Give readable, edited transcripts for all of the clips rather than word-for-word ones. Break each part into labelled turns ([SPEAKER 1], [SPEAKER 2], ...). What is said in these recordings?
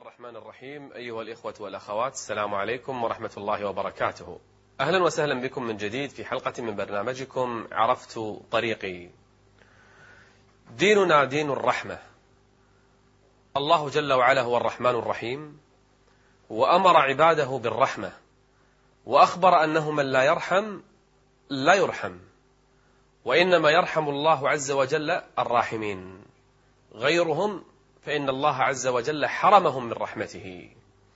[SPEAKER 1] الرحمن الرحيم. أيها الإخوة والأخوات، السلام عليكم ورحمة الله وبركاته. أهلا وسهلا بكم من جديد في حلقة من برنامجكم عرفت طريقي. ديننا دين الرحمة. الله جل وعلا هو الرحمن الرحيم، وأمر عباده بالرحمة، وأخبر أنه من لا يرحم لا يرحم، وإنما يرحم الله عز وجل الراحمين، غيرهم فإن الله عز وجل حرمهم من رحمته.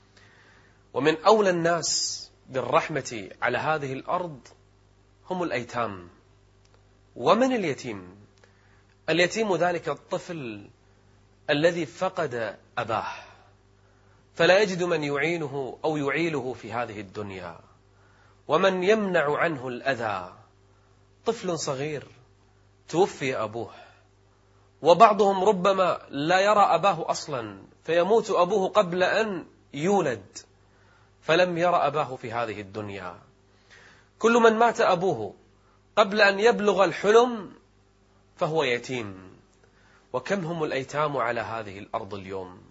[SPEAKER 1] ومن أولى الناس بالرحمة على هذه الأرض هم الأيتام. ومن اليتيم؟ اليتيم ذلك الطفل الذي فقد أباه فلا يجد من يعينه أو يعيله في هذه الدنيا، ومن يمنع عنه الأذى. طفل صغير توفي أبوه، وبعضهم ربما لا يرى أباه أصلا، فيموت أبوه قبل أن يولد فلم يرى أباه في هذه الدنيا. كل من مات أبوه قبل أن يبلغ الحلم فهو يتيم. وكم هم الأيتام على هذه الأرض اليوم؟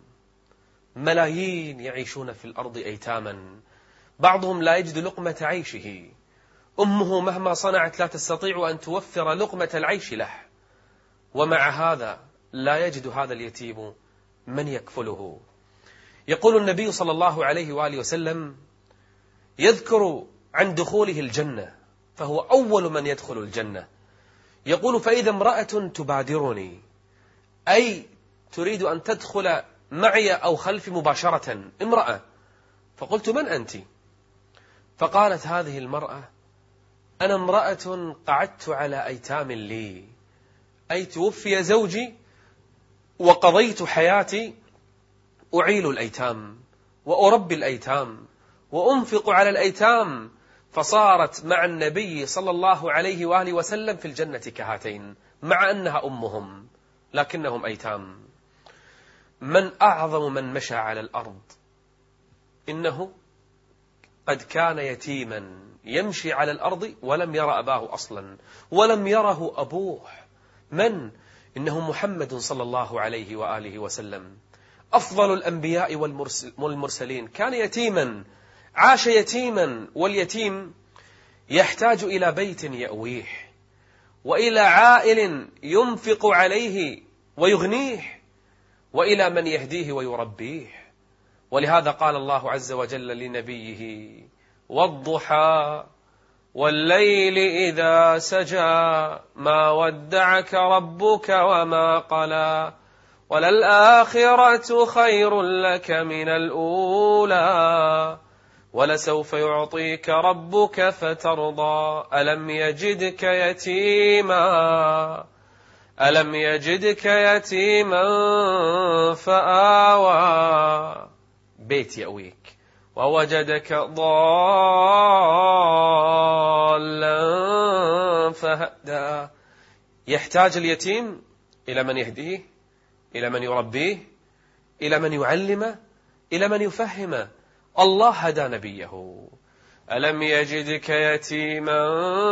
[SPEAKER 1] ملايين يعيشون في الأرض أيتاما، بعضهم لا يجد لقمة عيشه، أمه مهما صنعت لا تستطيع أن توفر لقمة العيش له، ومع هذا لا يجد هذا اليتيم من يكفله. يقول النبي صلى الله عليه وآله وسلم، يذكر عن دخوله الجنة، فهو أول من يدخل الجنة. يقول: فإذا امرأة تبادرني، أي تريد أن تدخل معي أو خلفي مباشرة، امرأة. فقلت: من أنت؟ فقالت هذه المرأة: أنا امرأة قعدت على أيتام لي، أي توفي زوجي وقضيت حياتي أعيل الأيتام وأربي الأيتام وأنفق على الأيتام، فصارت مع النبي صلى الله عليه وآله وسلم في الجنة كهاتين، مع أنها أمهم لكنهم أيتام. من أعظم من مشى على الأرض؟ إنه قد كان يتيما يمشي على الأرض ولم يرى أباه أصلا، ولم يره أبوه. من؟ إنه محمد صلى الله عليه وآله وسلم، أفضل الأنبياء والمرسلين. كان يتيما، عاش يتيما، واليتيم يحتاج إلى بيت يأويه، وإلى عائل ينفق عليه ويغنيه، وإلى من يهديه ويربيه. ولهذا قال الله عز وجل لنبيه: والضحى والليل إذا سجى ما ودعك ربك وما قلى وللآخرة خير لك من الأولى ولسوف يعطيك ربك فترضى ألم يجدك يتيما فآوى. بيت يأويك. ووجدك ضالا فهدى. يحتاج اليتيم إلى من يهديه، إلى من يربيه، إلى من يعلمه، إلى من يفهمه. الله هدى نبيه. ألم يجدك يتيما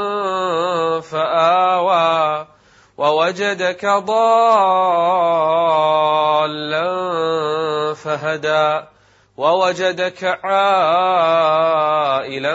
[SPEAKER 1] فآوى ووجدك ضالا فهدى ووجدك عائلا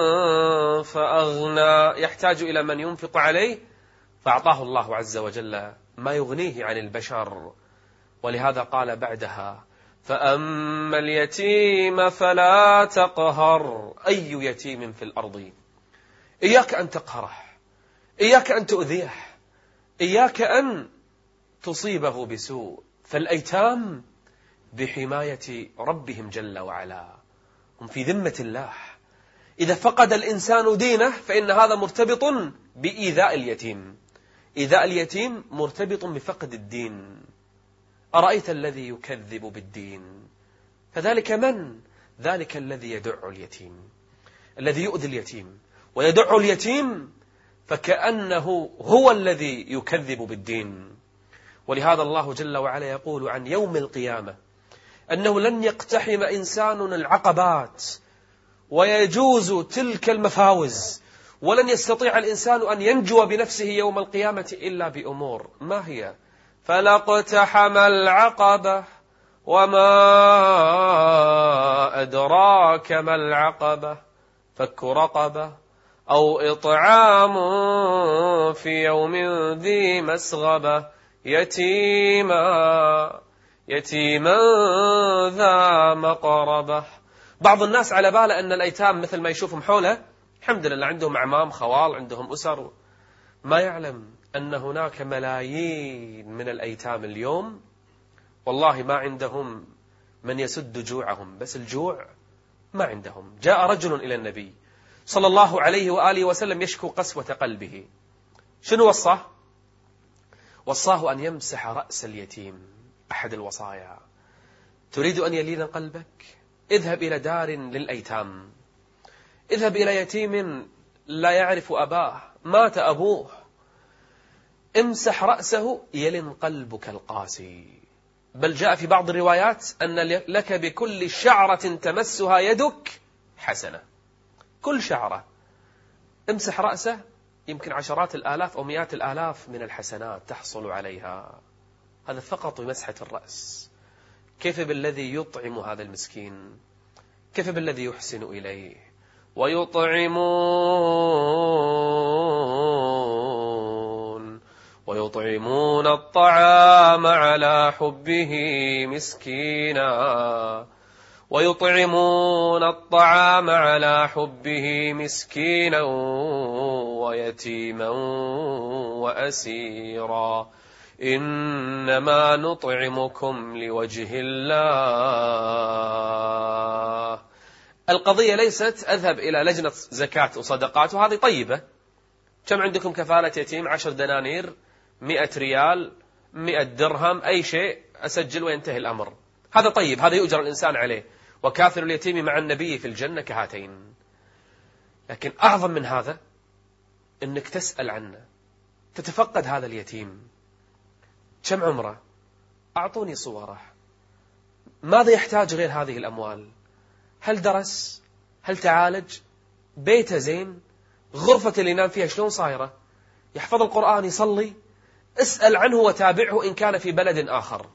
[SPEAKER 1] فأغنى. يحتاج إلى من ينفق عليه، فأعطاه الله عز وجل ما يغنيه عن البشر. ولهذا قال بعدها: فأما اليتيم فلا تقهر. أي يتيم في الأرض إياك أن تقهره، إياك أن تؤذيه، إياك أن تصيبه بسوء. فالأيتام بحماية ربهم جل وعلا، هم في ذمة الله. إذا فقد الإنسان دينه فإن هذا مرتبط بإيذاء اليتيم. إيذاء اليتيم مرتبط بفقد الدين. أرأيت الذي يكذب بالدين؟ فذلك من؟ ذلك الذي يدع اليتيم، الذي يؤذي اليتيم ويدع اليتيم، فكأنه هو الذي يكذب بالدين. ولهذا الله جل وعلا يقول عن يوم القيامة أنه لن يقتحم إنسان العقبات ويجوز تلك المفاوز، ولن يستطيع الإنسان أن ينجو بنفسه يوم القيامة إلا بأمور. ما هي؟ فلا اقتحم العقبة وما أدراك ما العقبة فك رقبة أو إطعام في يوم ذي مسغبة يتيما ذا مقربة. بعض الناس على باله أن الأيتام مثل ما يشوفهم حوله الحمد لله عندهم أعمام خوال عندهم أسر، ما يعلم أن هناك ملايين من الأيتام اليوم والله ما عندهم من يسد جوعهم، بس الجوع ما عندهم. جاء رجل إلى النبي صلى الله عليه وآله وسلم يشكو قسوة قلبه. شنو وصاه؟ وصاه أن يمسح رأس اليتيم. أحد الوصايا. تريد أن يلين قلبك؟ اذهب إلى دار للأيتام، اذهب إلى يتيم لا يعرف أباه، مات أبوه، امسح رأسه يلن قلبك القاسي. بل جاء في بعض الروايات أن لك بكل شعرة تمسها يدك حسنة. كل شعرة امسح رأسه يمكن عشرات الآلاف أو مئات الآلاف من الحسنات تحصل عليها. هذا فقط بمسحة الرأس. كيف بالذي يطعم هذا المسكين؟ كيف بالذي يحسن إليه؟ ويطعمون الطعام على حبه مسكينا ويتيما وأسيرا إنما نطعمكم لوجه الله. القضية ليست أذهب إلى لجنة زكاة وصدقات وهذه طيبة. كم عندكم كفالة يتيم؟ 10 دنانير، 100 ريال، 100 درهم، أي شيء أسجل وينتهي الأمر. هذا طيب، هذا يؤجر الإنسان عليه. وكافر اليتيم مع النبي في الجنة كهاتين. لكن أعظم من هذا أنك تسأل عنه، تتفقد هذا اليتيم. كم عمره؟ أعطوني صوره. ماذا يحتاج غير هذه الأموال؟ هل درس؟ هل تعالج؟ بيته زين؟ غرفة اللي ينام فيها شلون صايرة؟ يحفظ القرآن؟ يصلي؟ اسأل عنه وتابعه إن كان في بلد آخر.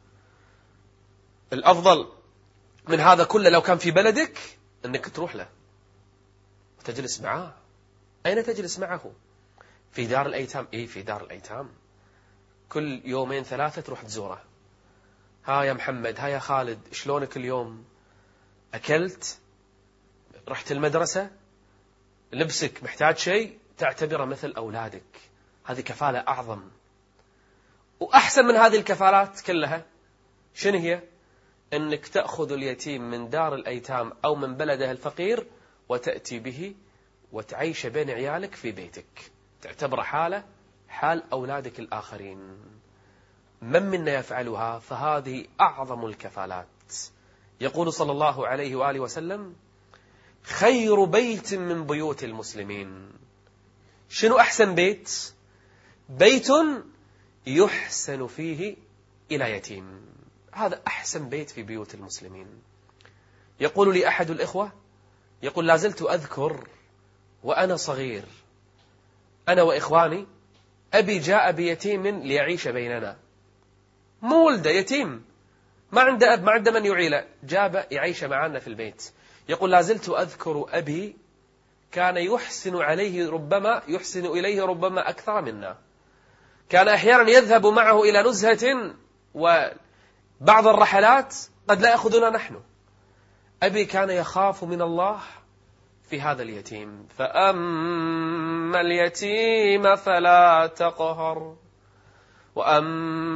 [SPEAKER 1] الأفضل من هذا كله لو كان في بلدك أنك تروح له وتجلس معه. أين تجلس معه؟ في دار الأيتام. في دار الأيتام كل 2 3 تروح تزوره. ها يا محمد، ها يا خالد، شلونك اليوم؟ أكلت؟ رحت المدرسة؟ لبسك محتاج شيء؟ تعتبره مثل أولادك. هذه كفالة أعظم وأحسن من هذه الكفالات كلها. شنو هي؟ أنك تأخذ اليتيم من دار الأيتام أو من بلده الفقير وتأتي به وتعيش بين عيالك في بيتك، تعتبر حال أولادك الآخرين. من منا يفعلها؟ فهذه أعظم الكفالات. يقول صلى الله عليه وآله وسلم: خير بيت من بيوت المسلمين. شنو أحسن بيت؟ بيت يحسن فيه إلى يتيم. هذا أحسن بيت في بيوت المسلمين. يقول لي أحد الإخوة، يقول: لازلت أذكر وأنا صغير أنا وإخواني أبي جاء بيتيم ليعيش بيننا، مولده يتيم ما عنده أب، ما عنده من يعيله، جاب يعيش معنا في البيت. يقول: لازلت أذكر أبي كان يحسن إليه ربما أكثر منا. كان أحيانا يذهب معه إلى نزهة وبعض الرحلات قد لا يأخذنا نحن. أبي كان يخاف من الله في هذا اليتيم. فأما اليتيم فلا تقهر وأما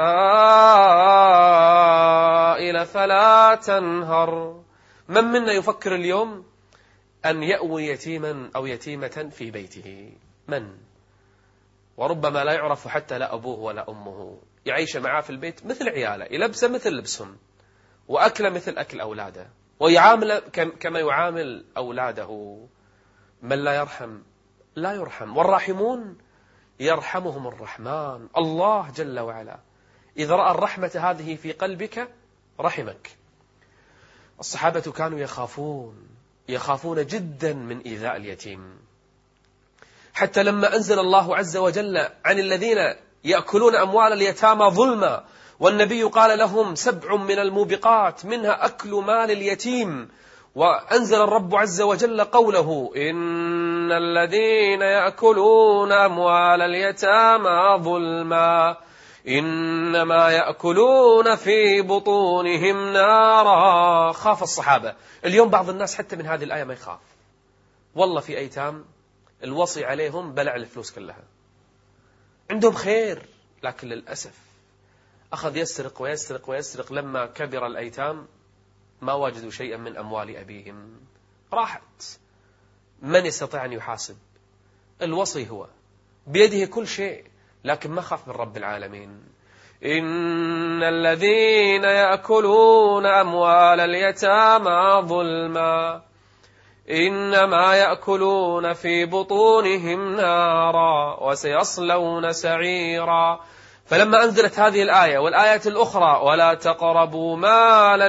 [SPEAKER 1] السائل فلا تنهر. من منا يفكر اليوم أن يأوي يتيما أو يتيمة في بيته؟ من؟ وربما لا يعرف حتى لا أبوه ولا أمه، يعيش معاه في البيت مثل عياله، يلبسه مثل لبسهم، وأكله مثل أكل أولاده، ويعامل كما يعامل أولاده. من لا يرحم لا يرحم، والراحمون يرحمهم الرحمن. الله جل وعلا إذا رأى الرحمة هذه في قلبك رحمك. الصحابة كانوا يخافون جدا من إيذاء اليتيم، حتى لما أنزل الله عز وجل عن الذين يأكلون أموال اليتامى ظلما والنبي قال لهم 7 من الموبقات منها أكل مال اليتيم. وأنزل الرب عز وجل قوله: إن الذين يأكلون أموال اليتامى ظلما إنما يأكلون في بطونهم نارا. خاف الصحابة. اليوم بعض الناس حتى من هذه الآية ما يخاف. والله في أيتام الوصي عليهم بلع الفلوس كلها، عندهم خير، لكن للأسف أخذ يسرق ويسرق ويسرق. لما كبر الأيتام ما وجدوا شيئا من أموال أبيهم، راحت. من يستطيع أن يحاسب؟ الوصي هو بيده كل شيء، لكن ما خاف من رب العالمين. إن الذين يأكلون أموال اليتامى ظلما إنما يأكلون في بطونهم نارا وسيصلون سعيرا. فلما أنزلت هذه الآية والآية الأخرى: ولا تقربوا مال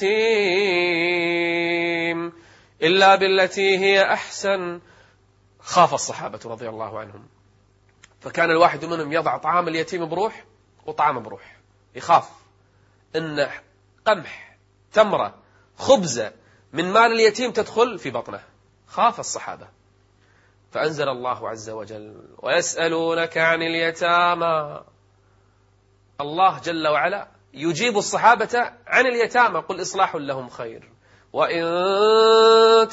[SPEAKER 1] اليتيم إلا بالتي هي أحسن، خاف الصحابة رضي الله عنهم. فكان الواحد منهم يضع طعام اليتيم بروح وطعام بروح، يخاف إن قمح، تمرة، خبزة من مال اليتيم تدخل في بطنه. خاف الصحابة. فأنزل الله عز وجل: ويسألونك عن اليتامى. الله جل وعلا يجيب الصحابة عن اليتامى: قل إصلاح لهم خير وإن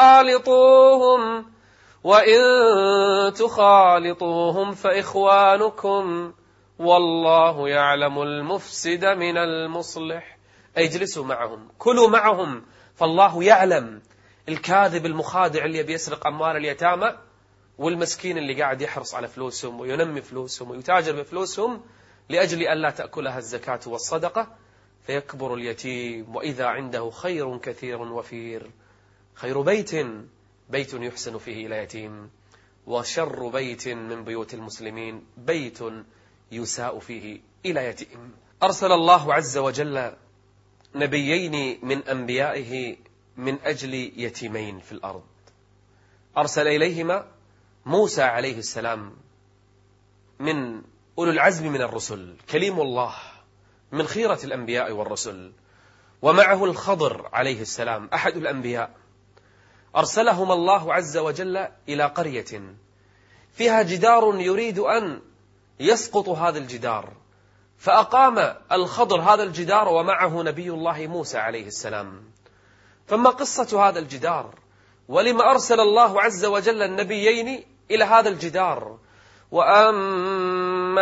[SPEAKER 1] تخالطوهم فإخوانكم والله يعلم المفسد من المصلح. اجلسوا معهم، كلوا معهم، فالله يعلم الكاذب المخادع اللي بيسرق أموال اليتامى، والمسكين اللي قاعد يحرص على فلوسهم وينمي فلوسهم ويتاجر بفلوسهم لأجل أن لا تأكلها الزكاة والصدقة، فيكبر اليتيم وإذا عنده خير كثير وفير. خير بيت يحسن فيه إلى يتيم، وشر بيت من بيوت المسلمين بيت يساء فيه إلى يتيم. أرسل الله عز وجل نبيين من أنبيائه من أجل يتيمين في الأرض. أرسل إليهما موسى عليه السلام من أولو العزم من الرسل، كليم الله من خيرة الأنبياء والرسل، ومعه الخضر عليه السلام أحد الأنبياء. أرسلهما الله عز وجل إلى قرية فيها جدار يريد أن يسقط هذا الجدار، فأقام الخضر هذا الجدار ومعه نبي الله موسى عليه السلام. فما قصة هذا الجدار؟ ولما أرسل الله عز وجل النبيين إلى هذا الجدار؟ وأما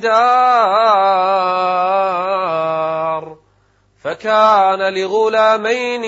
[SPEAKER 1] الجدار فكان لغلامين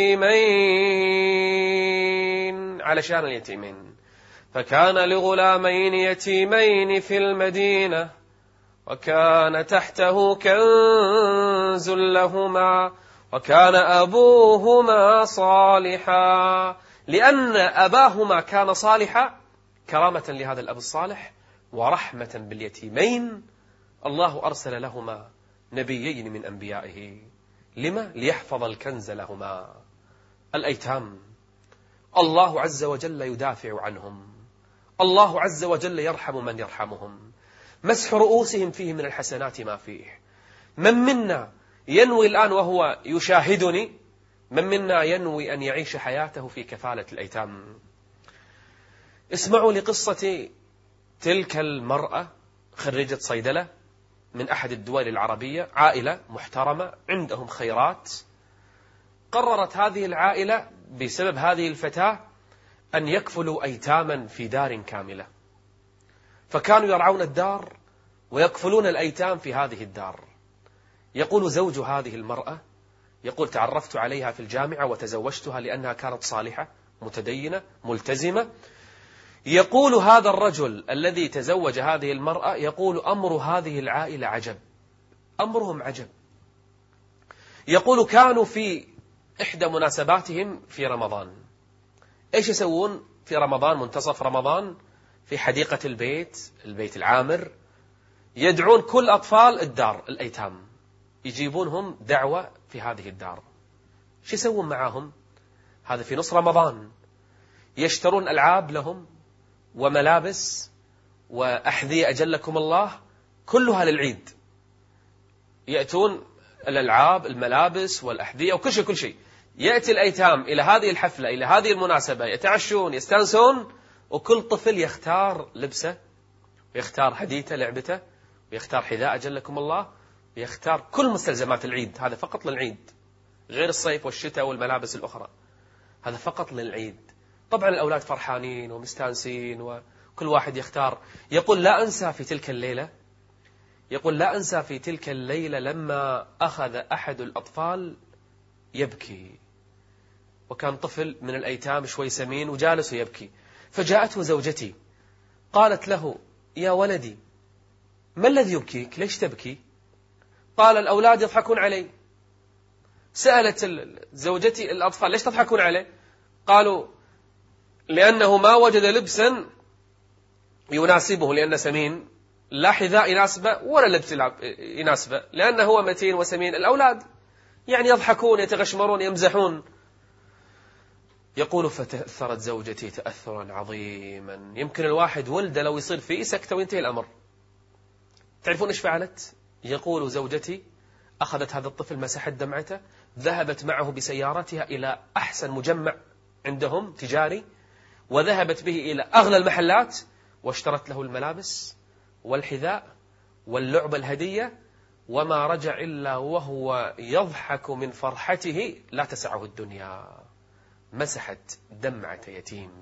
[SPEAKER 1] يتيمين، علشان اليتيمين، فكان لغلامين يتيمين في المدينة وكان تحته كنز لهما وكان أبوهما صالحا. لأن أباهما كان صالحا كرامة لهذا الأب الصالح ورحمة باليتيمين، الله أرسل لهما نبيين من أنبيائه. لما؟ ليحفظ الكنز لهما. الأيتام الله عز وجل يدافع عنهم، الله عز وجل يرحم من يرحمهم، مسح رؤوسهم فيه من الحسنات ما فيه. من منا ينوي الآن وهو يشاهدني، من منا ينوي أن يعيش حياته في كفالة الأيتام؟ اسمعوا لقصة تلك المرأة خريجة صيدلة من أحد الدول العربية، عائلة محترمة عندهم خيرات. قررت هذه العائلة بسبب هذه الفتاة أن يكفلوا أيتاما في دار كاملة، فكانوا يرعون الدار ويكفلون الأيتام في هذه الدار. يقول زوج هذه المرأة، يقول: تعرفت عليها في الجامعة وتزوجتها لأنها كانت صالحة متدينة ملتزمة. يقول هذا الرجل الذي تزوج هذه المرأة، يقول: أمر هذه العائلة عجب، أمرهم عجب. يقول: كانوا في إحدى مناسباتهم في رمضان، إيش يسوون في رمضان؟ منتصف رمضان في حديقة البيت العامر، يدعون كل أطفال الدار الأيتام، يجيبونهم دعوة في هذه الدار. شو يسوون معاهم؟ هذا في نص رمضان، يشترون ألعاب لهم وملابس وأحذية أجلكم الله كلها للعيد، يأتون الألعاب، الملابس والأحذية وكل شيء. يأتي الأيتام إلى هذه الحفلة، إلى هذه المناسبة، يتعشون، يستانسون، وكل طفل يختار لبسه، ويختار هديته، لعبته، ويختار حذاء جلكم الله، ويختار كل مستلزمات العيد. هذا فقط للعيد، غير الصيف والشتاء والملابس الأخرى، هذا فقط للعيد. طبعا الأولاد فرحانين ومستانسين، وكل واحد يختار. يقول لا أنسى في تلك الليلة، يقول لا أنسى في تلك الليلة لما أخذ أحد الأطفال يبكي، وكان طفل من الأيتام شوي سمين وجالس يبكي، فجاءته زوجتي قالت له: يا ولدي، ما الذي يبكيك؟ ليش تبكي؟ قال: الأولاد يضحكون علي. سألت زوجتي الأطفال: ليش تضحكون عليه؟ قالوا: لأنه ما وجد لبسا يناسبه، لأنه سمين، لا حذاء يناسبه ولا لبس يناسبه، لأنه هو متين وسمين. الأولاد يعني يضحكون، يتغشمرون، يمزحون. يقول: فتأثرت زوجتي تأثرا عظيما، يمكن الواحد ولده لو يصير فيه سكتة وينتهي الأمر. تعرفون إيش فعلت؟ يقول: زوجتي أخذت هذا الطفل، مسحت دمعته، ذهبت معه بسيارتها إلى أحسن مجمع عندهم تجاري، وذهبت به إلى أغلى المحلات، واشترت له الملابس والحذاء واللعبة الهدية، وما رجع إلا وهو يضحك من فرحته لا تسعه الدنيا. مسحت دمعة يتيم،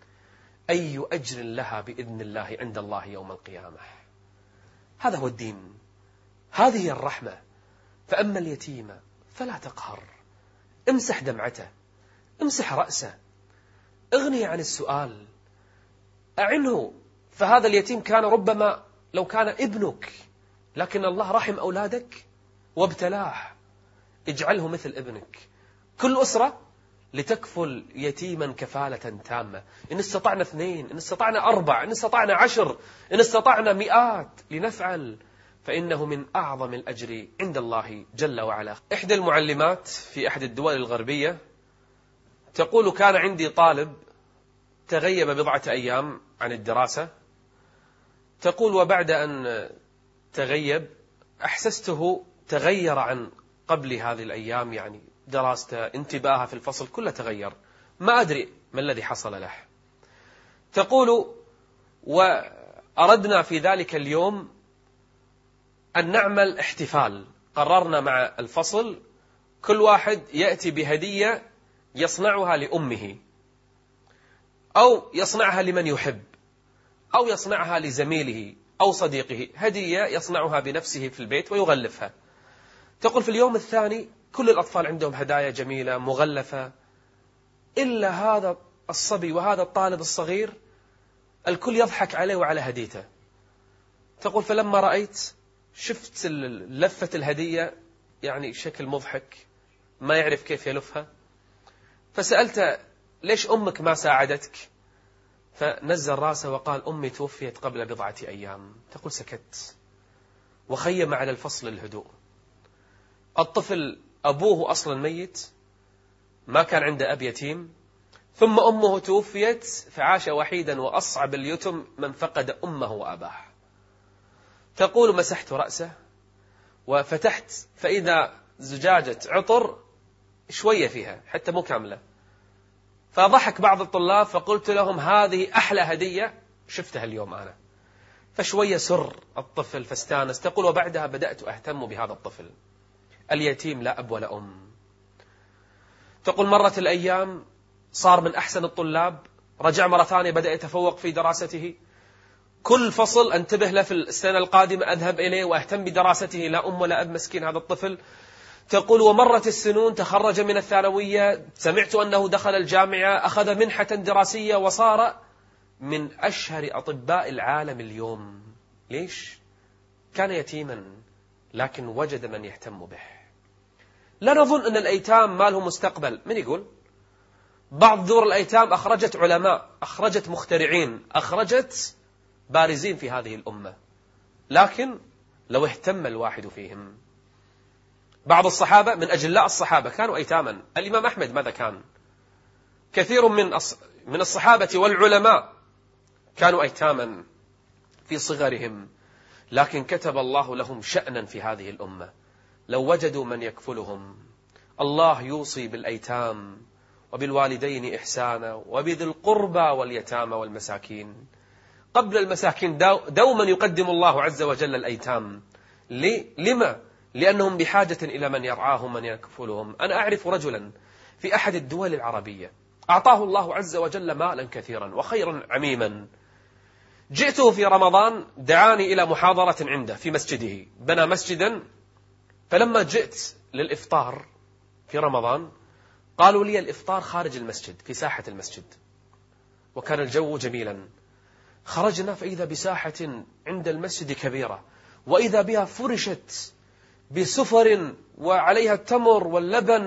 [SPEAKER 1] أي أجر لها بإذن الله عند الله يوم القيامة. هذا هو الدين، هذه هي الرحمة. فأما اليتيم فلا تقهر، امسح دمعته، امسح رأسه، اغني عن السؤال، أعنه. فهذا اليتيم كان ربما لو كان ابنك، لكن الله رحم أولادك وابتلاه، اجعله مثل ابنك. كل أسرة لتكفل يتيما كفالة تامة، إن استطعنا 2، إن استطعنا 4، إن استطعنا 10، إن استطعنا 100 لنفعل، فإنه من أعظم الأجر عند الله جل وعلا. إحدى المعلمات في أحد الدول الغربية تقول: كان عندي طالب تغيب بضعة أيام عن الدراسة. تقول: وبعد أن تغيب أحسسته تغير عن قبل هذه الأيام، يعني دراسته، انتباهه في الفصل، كله تغير، ما أدري ما الذي حصل له. تقول: وأردنا في ذلك اليوم أن نعمل احتفال. قررنا مع الفصل كل واحد يأتي بهدية يصنعها لأمه، أو يصنعها لمن يحب، أو يصنعها لزميله أو صديقه، هدية يصنعها بنفسه في البيت ويغلفها. تقول: في اليوم الثاني كل الأطفال عندهم هدايا جميلة مغلفة، إلا هذا الصبي وهذا الطالب الصغير الكل يضحك عليه وعلى هديته. تقول: فلما رأيت شفت لفة الهدية يعني شكل مضحك، ما يعرف كيف يلفها، فسألت: ليش أمك ما ساعدتك؟ فنزل راسه وقال: أمي توفيت قبل بضعة أيام. تقول: سكت، وخيم على الفصل الهدوء. الطفل أبوه أصلا ميت، ما كان عنده أب يتيم، ثم أمه توفيت، فعاش وحيدا، وأصعب اليتم من فقد أمه وأباه. تقول: مسحت رأسه وفتحت، فإذا زجاجة عطر شوية فيها حتى مو كاملة، فضحك بعض الطلاب، فقلت لهم: هذه أحلى هدية شفتها اليوم أنا. فشوية سر الطفل فاستانس. تقول: وبعدها بدأت أهتم بهذا الطفل اليتيم، لا أب ولا أم. تقول: مرت الأيام، صار من أحسن الطلاب، رجع مرة ثانية بدأ يتفوق في دراسته، كل فصل انتبه له في السنة القادمة أذهب إليه وأهتم بدراسته، لا أم ولا أب، مسكين هذا الطفل. تقول: ومرت السنون، تخرج من الثانوية، سمعت أنه دخل الجامعة، أخذ منحة دراسية، وصار من أشهر أطباء العالم اليوم. ليش؟ كان يتيما لكن وجد من يهتم به. لا نظن أن الأيتام ما لهم مستقبل. من يقول؟ بعض دور الأيتام أخرجت علماء، أخرجت مخترعين، أخرجت بارزين في هذه الأمة، لكن لو اهتم الواحد فيهم. بعض الصحابة من أجلاء الصحابة كانوا أيتاما. الإمام أحمد ماذا كان؟ كثير من الصحابة والعلماء كانوا أيتاما في صغرهم، لكن كتب الله لهم شأنا في هذه الأمة. لو وجدوا من يكفلهم. الله يوصي بالأيتام وبالوالدين إحسانا وبذي القربى واليتامى والمساكين. قبل المساكين دوما يقدم الله عز وجل الأيتام. لما؟ لأنهم بحاجة إلى من يرعاهم من يكفلهم. أنا أعرف رجلا في أحد الدول العربية أعطاه الله عز وجل مالا كثيرا وخيرا عميما. جئته في رمضان دعاني إلى محاضرة عنده في مسجده، بنى مسجدا. فلما جئت للإفطار في رمضان قالوا لي الإفطار خارج المسجد في ساحة المسجد، وكان الجو جميلا. خرجنا فإذا بساحة عند المسجد كبيرة، وإذا بها فرشت بسفر وعليها التمر واللبن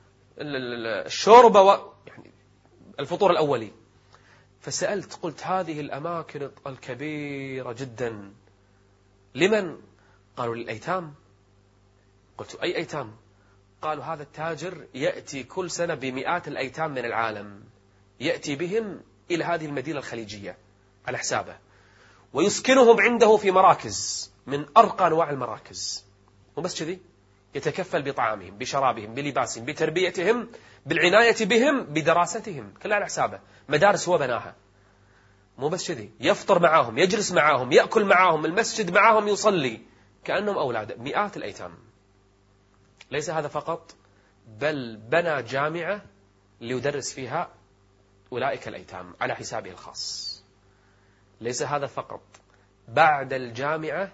[SPEAKER 1] والشوربة يعني الفطور الأولي. فسألت قلت هذه الأماكن الكبيرة جدا لمن؟ قالوا للأيتام. قلت أي أيتام؟ قالوا هذا التاجر يأتي كل سنة بمئات الأيتام من العالم، يأتي بهم إلى هذه المدينة الخليجية على حسابه، ويسكنهم عنده في مراكز من أرقى أنواع المراكز. وبس كذي يتكفل بطعامهم بشرابهم بلباسهم بتربيتهم بالعناية بهم بدراستهم، كلها على حسابه. مدارس هو بناها. مو بس كذي، يفطر معاهم، يجلس معاهم، يأكل معاهم، المسجد معاهم، يصلي كأنهم أولاد. مئات الأيتام. ليس هذا فقط، بل بنى جامعة ليدرس فيها أولئك الأيتام على حسابه الخاص. ليس هذا فقط، بعد الجامعة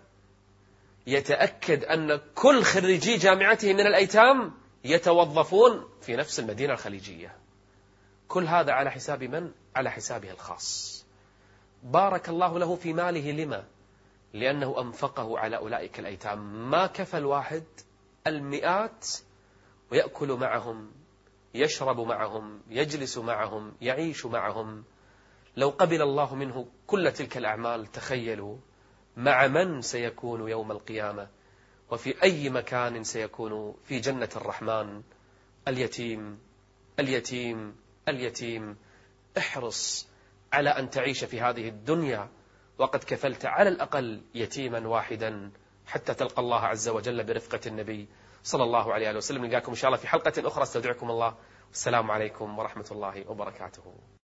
[SPEAKER 1] يتأكد أن كل خريجي جامعته من الأيتام يتوظفون في نفس المدينة الخليجية. كل هذا على حساب من؟ على حسابه الخاص. بارك الله له في ماله. لما؟ لأنه أنفقه على أولئك الأيتام. ما كفى الواحد المئات ويأكل معهم، يشرب معهم، يجلس معهم، يعيش معهم. لو قبل الله منه كل تلك الأعمال، تخيلوا مع من سيكون يوم القيامة، وفي أي مكان سيكون في جنة الرحمن. اليتيم اليتيم اليتيم. احرص على أن تعيش في هذه الدنيا وقد كفلت على الأقل يتيما واحدا حتى تلقى الله عز وجل برفقة النبي صلى الله عليه وسلم. نلقاكم إن شاء الله في حلقة أخرى. استودعكم الله، والسلام عليكم ورحمة الله وبركاته.